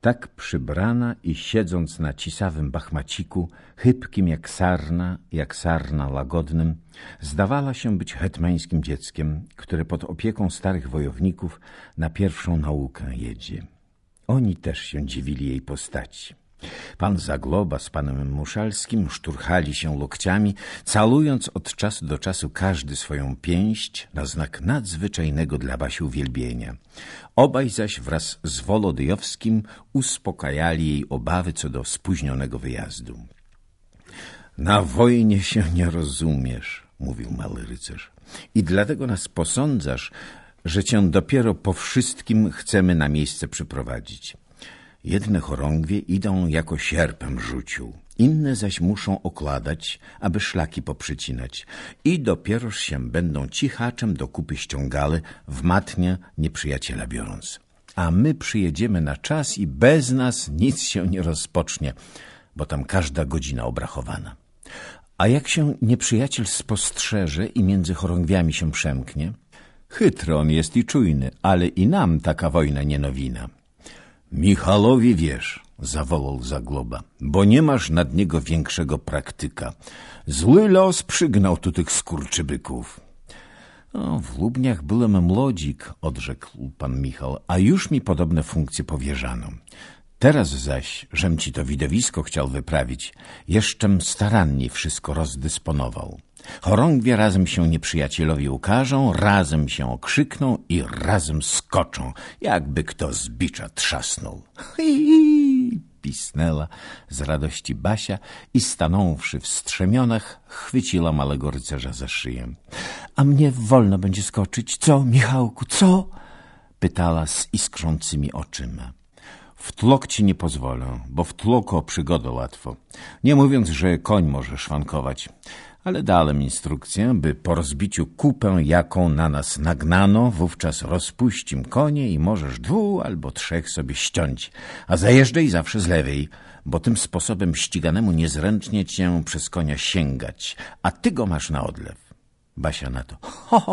Tak przybrana i siedząc na cisawym bachmaciku, chybkim jak sarna łagodnym, zdawała się być hetmańskim dzieckiem, które pod opieką starych wojowników na pierwszą naukę jedzie. Oni też się dziwili jej postaci. Pan Zagloba z panem Muszalskim szturchali się lokciami, calując od czasu do czasu każdy swoją pięść na znak nadzwyczajnego dla Basi uwielbienia. Obaj zaś wraz z Wolodyjowskim uspokajali jej obawy co do spóźnionego wyjazdu. Na wojnie się nie rozumiesz, mówił mały rycerz, i dlatego nas posądzasz, że cię dopiero po wszystkim chcemy na miejsce przyprowadzić. Jedne chorągwie idą jako sierpem rzucił, inne zaś muszą okładać, aby szlaki poprzycinać i dopieroż się będą cichaczem do kupy ściągale, w matnie nieprzyjaciela biorąc. A my przyjedziemy na czas i bez nas nic się nie rozpocznie, bo tam każda godzina obrachowana. A jak się nieprzyjaciel spostrzeże i między chorągwiami się przemknie? Chytry on jest i czujny, ale i nam taka wojna nie nowina. Michalowi wiesz, zawołał Zagloba, bo nie masz nad niego większego praktyka. Zły los przygnał tu tych skurczybyków. W Lubniach byłem młodzik, odrzekł pan Michał, a już mi podobne funkcje powierzano. Teraz zaś, żem ci to widowisko chciał wyprawić, jeszczem starannie wszystko rozdysponował. Chorągwie razem się nieprzyjacielowi ukażą, razem się okrzykną i razem skoczą, jakby kto z bicza trzasnął. Hi, pisnęła z radości Basia i stanąwszy w strzemionach, chwyciła małego rycerza za szyję. A mnie wolno będzie skoczyć, co, Michałku, co? Pytała z iskrzącymi oczyma. W tłok ci nie pozwolę, bo w tłoku o przygodę łatwo. Nie mówiąc, że koń może szwankować. Ale dałem instrukcję, by po rozbiciu kupę, jaką na nas nagnano, wówczas rozpuścim konie i możesz 2 albo 3 sobie ściąć, a zajeżdżaj zawsze z lewej, bo tym sposobem ściganemu niezręcznie cię przez konia sięgać, a ty go masz na odlew. Basia na to.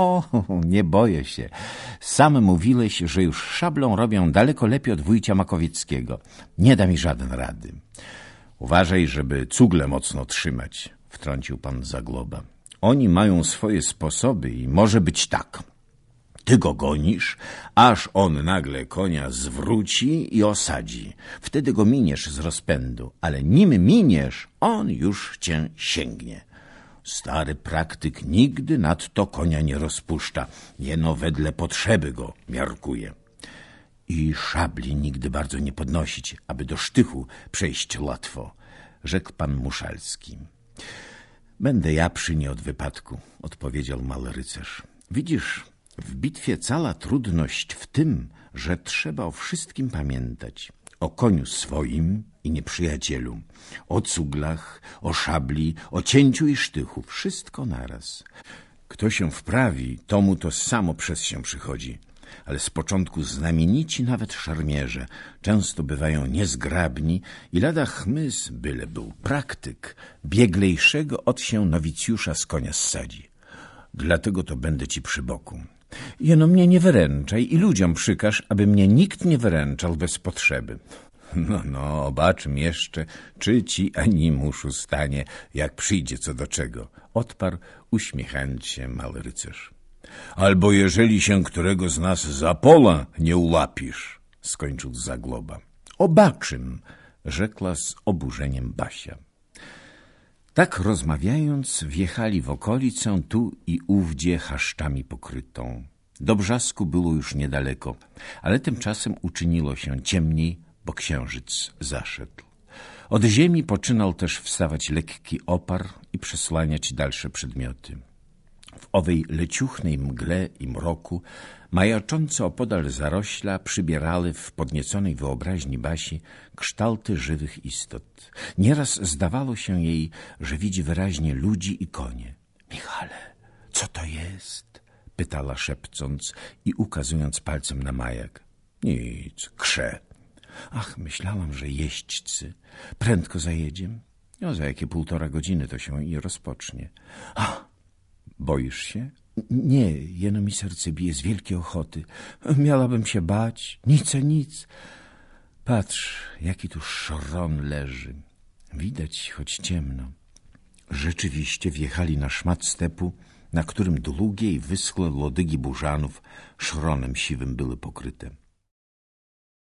Nie boję się. Sam mówiłeś, że już szablą robią daleko lepiej od wujcia Makowieckiego. Nie da mi żaden rady. Uważaj, żeby cugle mocno trzymać, wtrącił pan Zagloba. Oni mają swoje sposoby i może być tak. Ty go gonisz, aż on nagle konia zwróci i osadzi. Wtedy go miniesz z rozpędu, ale nim miniesz, on już cię sięgnie. Stary praktyk nigdy nadto konia nie rozpuszcza, jeno wedle potrzeby go miarkuje. I szabli nigdy bardzo nie podnosić, aby do sztychu przejść łatwo, rzekł pan Muszalski. Będę ja przy nie od wypadku, odpowiedział mały rycerz. Widzisz, w bitwie cała trudność w tym, że trzeba o wszystkim pamiętać. O koniu swoim i nieprzyjacielu, o cuglach, o szabli, o cięciu i sztychu, wszystko naraz. Kto się wprawi, tomu to samo przez się przychodzi. Ale z początku znamienici nawet szarmierze często bywają niezgrabni i lada chmys, byle był praktyk, bieglejszego od się nowicjusza z konia zsadzi. Dlatego to będę ci przy boku. Jeno mnie nie wyręczaj i ludziom przykaż, aby mnie nikt nie wyręczał bez potrzeby. No, obaczmy jeszcze, czy ci animuszu stanie, jak przyjdzie co do czego, odparł uśmiechając się mały rycerz. Albo jeżeli się którego z nas za pola nie ułapisz, skończył Zagloba. Obaczym, rzekła z oburzeniem Basia. Tak rozmawiając, wjechali w okolicę tu i ówdzie chaszczami pokrytą. Do Brzasku było już niedaleko, ale tymczasem uczyniło się ciemniej, bo księżyc zaszedł. Od ziemi poczynał też wstawać lekki opar i przesłaniać dalsze przedmioty. W owej leciuchnej mgle i mroku, majaczące opodal zarośla, przybierały w podnieconej wyobraźni Basi kształty żywych istot. Nieraz zdawało się jej, że widzi wyraźnie ludzi i konie. — Michale, co to jest? — pytała szepcąc i ukazując palcem na majak. — Nic, krze. — Ach, myślałam, że jeźdźcy. Prędko zajedziem? No, za jakie 1,5 godziny to się i rozpocznie. — Ach! Boisz się? Nie, jeno mi serce bije z wielkiej ochoty. Miałabym się bać, nic. Patrz, jaki tu szron leży. Widać, choć ciemno. Rzeczywiście wjechali na szmat stepu, na którym długie i wyschłe lodygi burzanów szronem siwym były pokryte.